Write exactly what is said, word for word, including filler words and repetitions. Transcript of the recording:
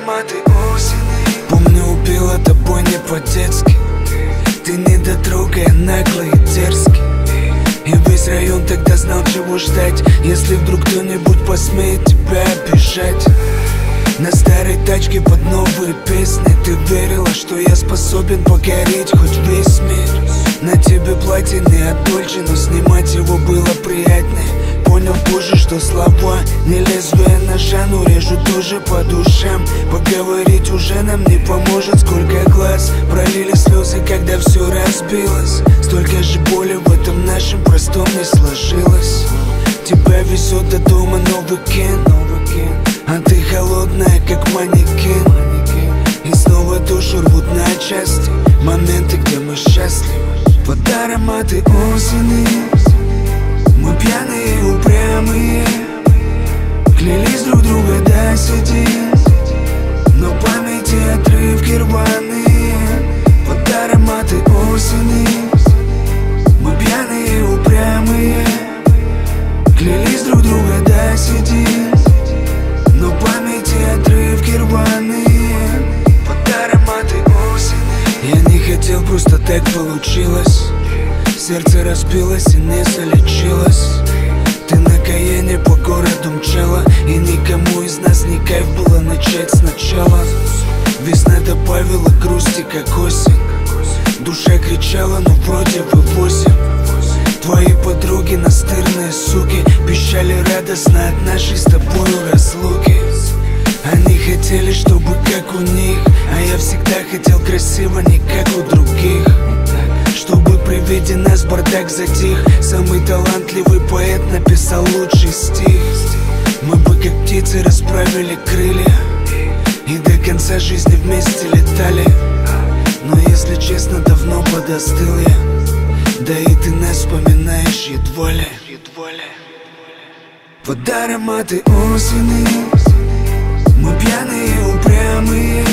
ароматы осени. Помню, убила тобой не по-детски. Ты недотрога, я наглый и дерзкий. И весь район тогда знал, чего ждать, если вдруг кто-нибудь посмеет тебя обижать. На старой тачке под новые песни ты верила, что я способен покорить хоть весь мир. На тебе платье не от Дольче, но снимать его было приятнее. Понял позже, что слова не лезвие ножа, но режут тоже по душам. Поговорить уже нам не поможет. Сколько глаз пролили слезы, когда все разбилось. Столько же боли в этом нашем простом не сложилось. Тебя везет до дома новый кен, а ты холодная, как манекен. И снова душу рвут на части моменты, где мы счастливы. Под ароматы осени мы пьяные и упрямые, клялись друг друга до седин, но памяти отрывки рваные. Под ароматы осени мы пьяные и упрямые, клялись друг друга до седин, но памяти отрывки рваные. Под ароматы осени. Я не хотел, просто так получилось. Сердце разбилось и не залечилось. Ты на Каене по городу мчала, и никому из нас не кайф было начать сначала. Весна добавила грусти, как осень. Душа кричала, но вроде вывозим. Твои подруги настырные суки пищали радостно от нашей с тобою разлуки. Они хотели, чтобы как у них, а я всегда хотел красиво, не как у других. Чтобы при виде нас бардак затих. Самый талантливый поэт написал лучший стих. Мы бы как птицы расправили крылья и до конца жизни вместе летали. Но если честно, давно подостыл я. Да и ты нас вспоминаешь едва ли. Под ароматы осени мы пьяные и упрямые,